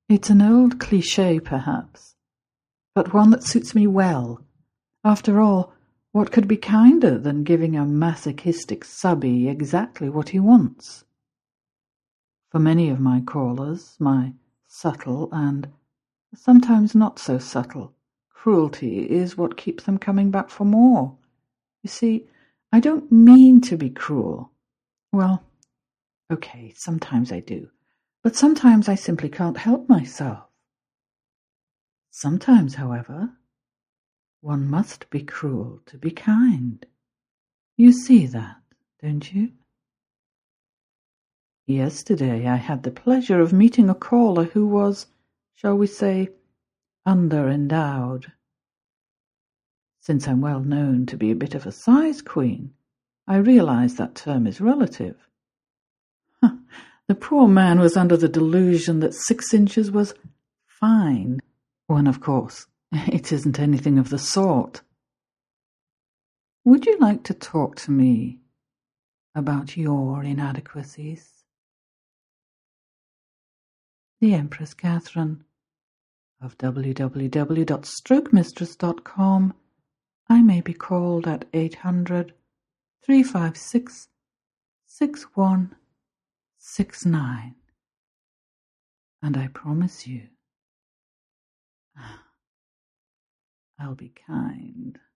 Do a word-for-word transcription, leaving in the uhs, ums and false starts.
It's an old cliché, perhaps, but one that suits me well. After all, what could be kinder than giving a masochistic subby exactly what he wants? For many of my callers, my subtle and sometimes not so subtle cruelty is what keeps them coming back for more. You see, I don't mean to be cruel. Well, okay, sometimes I do, but sometimes I simply can't help myself. Sometimes, however, one must be cruel to be kind. You see that, don't you? Yesterday I had the pleasure of meeting a caller who was, shall we say, under-endowed. Since I'm well known to be a bit of a size queen, I realize that term is relative. The poor man was under the delusion that six inches was fine, when of course it isn't anything of the sort. Would you like to talk to me about your inadequacies? The Empress Catherine of w w w dot stroke mistress dot com. I may be called at eight hundred, three five six, six one six nine. And I promise you, I'll be kind.